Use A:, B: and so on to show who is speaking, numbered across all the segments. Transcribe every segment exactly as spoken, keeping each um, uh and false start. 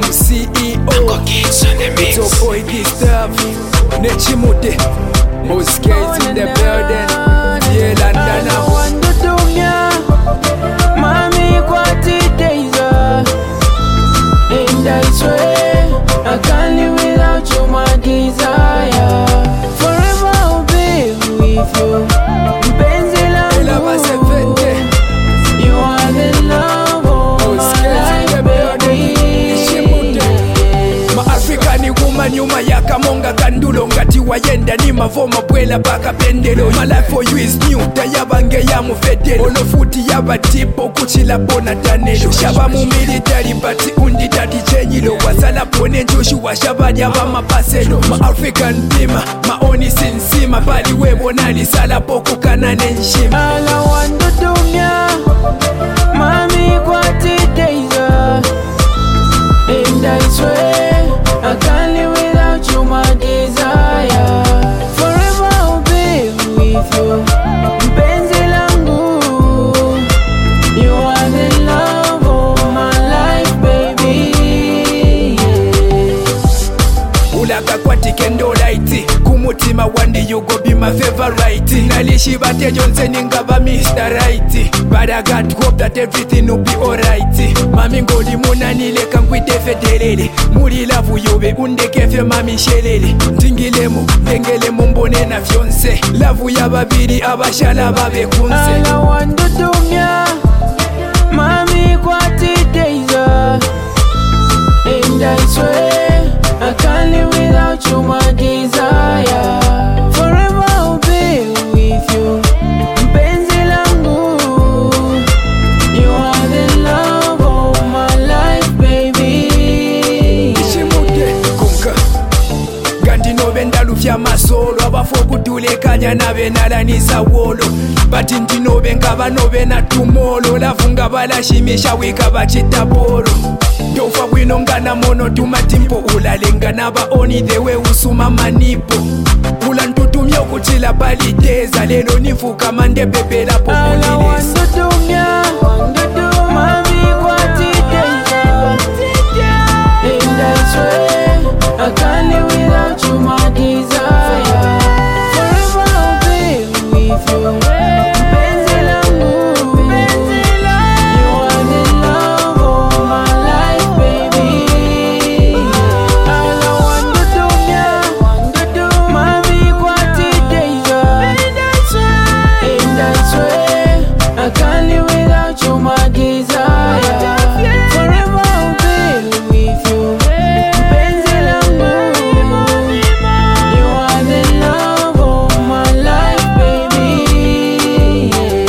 A: Team C E O, it's your boy Gustav, Nechimute, most guys in the building, yeah, London.
B: I want to do ya, mommy, what it is, and I swear I can't live without you, my desire. Forever I'll be with you. Mpenzi langu, you are the love of my life, baby.
A: Ma-African woman nyuma ya kamonga kandulo ngati wayenda ni mavoma bwela baka pendelo. My life for you is new, tayabange ya mufedelo. Olofuti yaba tipo kuchila bona tanelo. Shaba mu military bati undi tati chenyilo. Wasala pone njoshu wa shaba yaba mapaselo. Ma-African pima, maoni sinsima. Bali webo nali sala poko kanane nshima.
B: All I want to do ya, mommy, what it is, and I swear I can't live without you, my desire. Forever I'll be with you. Mpenzi langu, you are the love of my life, baby.
A: Ulaka kwa tikendo lighti, kumutima wandi you go be my favorite. Nalishi bate Johnson ngaba Mister Right, but I got hope that everything will be alright. Mami ngoli muna nileka ngwite fedelele. Muri lavu yobe undekefe mami shelele. Ndingilemu, ndengelemu mbone na fiance. Lavu ya babiri abashala babe kunse.
B: All I want to do ya, mommy, what it is, and I swear I can't live without you, my desire. Forever I'll be with you. Mpenzi langu, you are the love of my life, baby.
A: Ishimute kunka Gandi nobe ndalufya masolo. Abafo kutulekanya nabe nalanisa wolo. Bati ndi nobe ngaba nobe na tumolo. Lavu ngaba lashimisha wika bachita polo. Ndofa bwino ngana mono tumatimpo. Ulalenga naba oni dewe usuma manipo. Ula ntutumya okuchila palideza. Lelo nifuka mande pepe la
B: All I want
A: populilesa.
B: to do ya, mommy, what it is, and I swear I can't live without you, my desire. Forever I'll be with you. Mpenzi langu, you are the love of my life, baby. All I want to do ya, mommy, what it is, and I swear I can't live without you, my desire. Forever I'll be with you. Mpenzi langu, you are the love of my life, baby.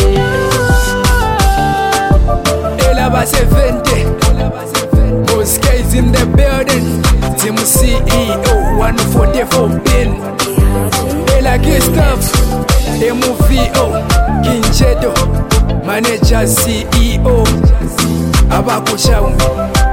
A: Ela base vente, most guys in the building. Team C E O, one forty-four pin. Ela Gustav, M V O, Kinchedo, manager C E O, Abakushaumi.